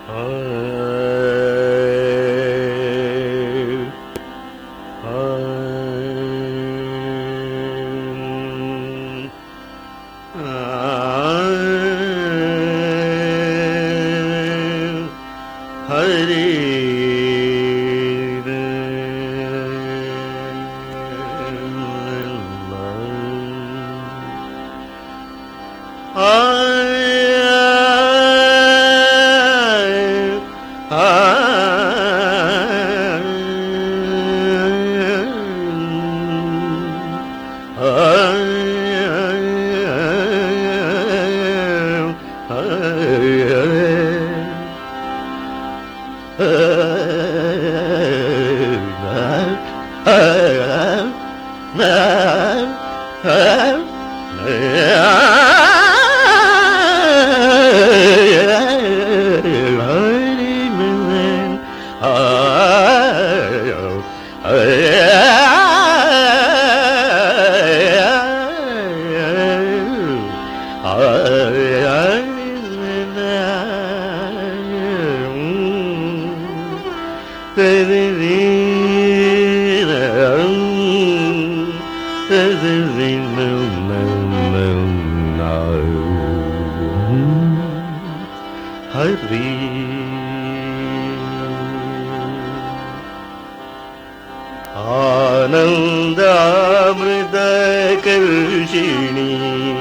आनन्दामृतकर्षिणि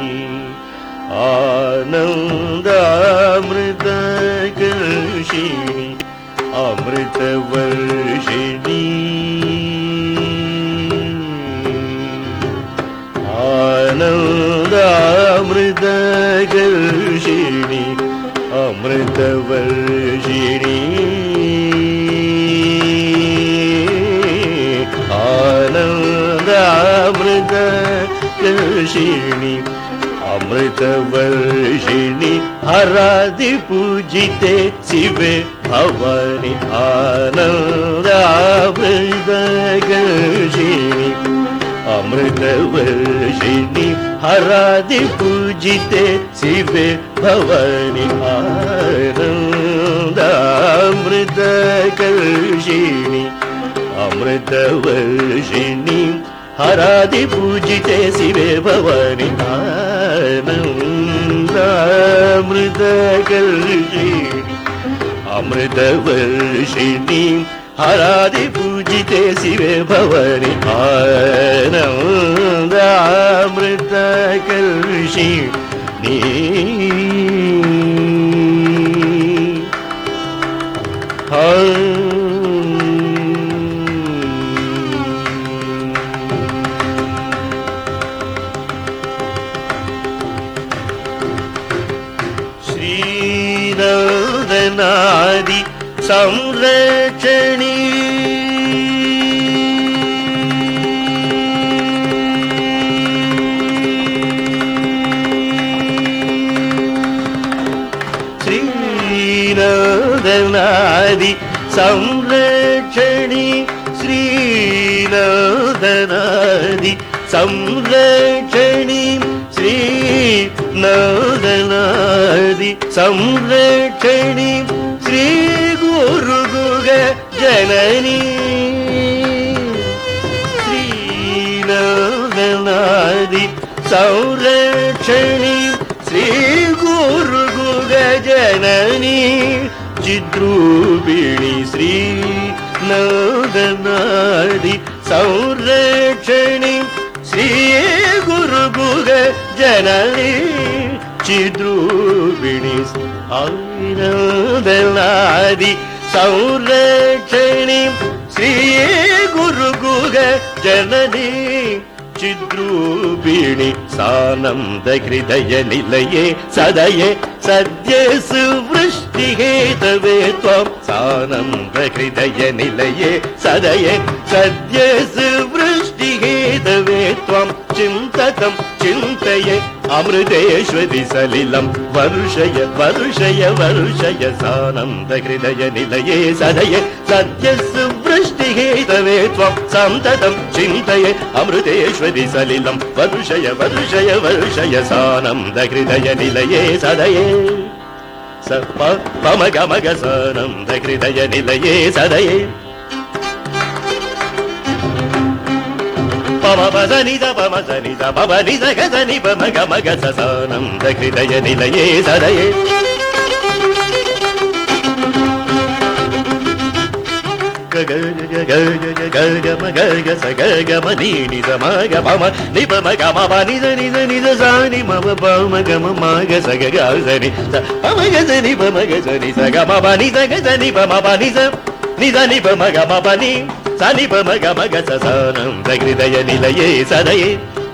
आनन्दामृतकर्षिणि अमृतवर्षिणि आनन्दामृतकर्षिणि अमृतवर्षिणि आनन्दामृतकर्षिणि अमृतवर्षिणि हरादि पूजिते शिवे भवानि आनन्दामृतकर्षिणि अमृतवर्षिणि हरादि पूजिते शिवे भवानि आनन्दामृतकर्षिणि अमृतवर्षिणि हरादि पूजिते शिवे भवानि आनन्दामृतकर्षिणि अमृतवर्षिणि हरादि पूजिते शिवे भवानि आनन्दामृतकर्षिणि श्रीनन्दनादि संरक्षणि श्रीनन्दनादि संरक्षणि श्रीनन्दनादि संरक्षणि श्रीनन्दनादि संरक्षणि श्री गुरुगुग जननी श्रीनन्दनादि संरक्षणि श्री गुरुगुग जननी चिद्रूपिणि श्रीनन्दनादि संरक्षणि श्री गुरुगुग जननी चिद्रूपिणि आनन्दनादि संरक्षणि श्री गुरुगुग जननी चिद्रूपिणि सानन्द हृदय निलये सदये सद्य सुवृष्टिहेतवे त्वं सानन्द हृदय निलये सदये सद्य सुवृष्टिहेतवे त्वं चिन्ततं चिन्तये अमृतेश्वरि सलिलं वर्षय वर्षय वर्षय सानन्द हृदय निलये सदये सद्य सुवृष्टिहेतवे त्वं सन्ततं चिन्तये अमृतेश्वरि सलिलं वर्षय वर्षय वर्षय सानन्द हृदय निलये सदये స ప పమ గమ గ సానంద హృదయ నిలయే సదయే పమ పద నిద పమ స నిద పమ నిద గ స ని పమ గమ గ స సానంద హృదయ నిలయే సదయే గ గ గ గ గ మ గ గ స గ గ మ ని ని స మ గ ప మ ని ప మ గ మ ప ని స ని స ని స సా ని మ ప మ గ మ మ గ స గ గ స ని స ప మ గ స ని ప మ గ స ని స గ మ ప ని స గ స ని ప మ ప ని స ని స ని ప మ గ మ ప ని స ని ప మ గ మ గ స సానంద హృదయ నిలయే సదయే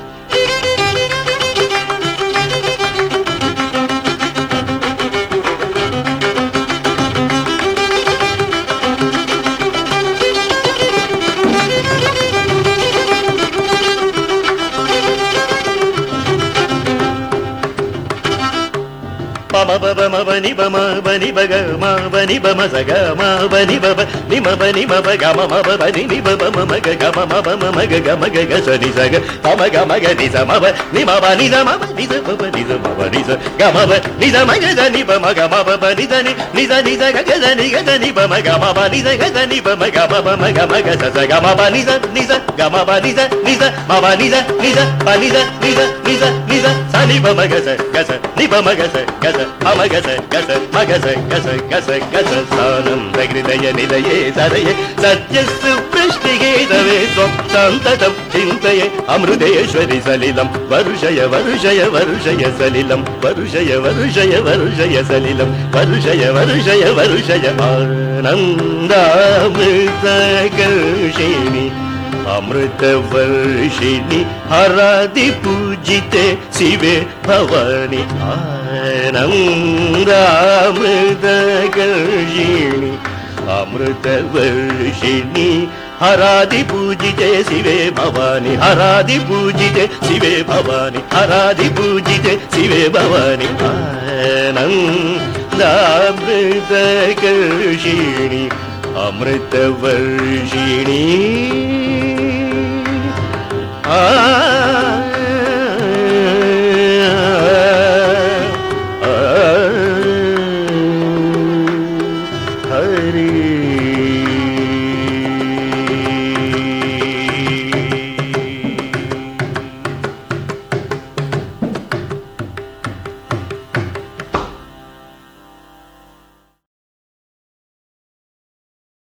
పమ ప మ ప ని ప మ ప ని ప గ మ ప ని ప మ స గ మ ప ని ప ప ని మ ప ని మ ప గ మ మ ప ప ని ని ప ప మ మ గ గ మ మ ప మ మ గ గ మ గ గ స ని స గ ప మ గ మ గ ని స మ ప ని మ ప ని స మ ప ని స ప ప ని స మ ప ని స గ మ ప ని స మ గ స ని ప మ గ మ ప ప ని స ని స ని స గ గ స ని గ స ని ప మ గ మ ప ని స గ స ని ప మ గ మ ప మ గ మ గ స స గ మ ప ని స గ మ ప ని స మ ప ని స ప ని స ని స స ని ప మ గ స ని ప మ గ స ప మ గ స గస మగస గస గస గస సానంద హృదయ నిలయే సదయే సత్యస్సు వృష్టిగేతవే త్వం సంతతం చింతయే అమృతేశ్వరి సలిలం వరుషయ వరుషయ వరుషయ సలిలం వరుషయ వరుషయ వరుషయ సలిలం వరుషయ వరుషయ వరుషయ ఆనందామృతకర్షిణి అమృతవర్షిణి హరాది పూజితే శివే భవాని ఆనందామృతకర్షిణి అమృతవర్షిణి హరాది పూజితే శివే భవాని హరాది పూజితే శివే భవాని హరాది పూజితే శివే భవాని ఆనందామృతకర్షిణి అమృతవర్షిణి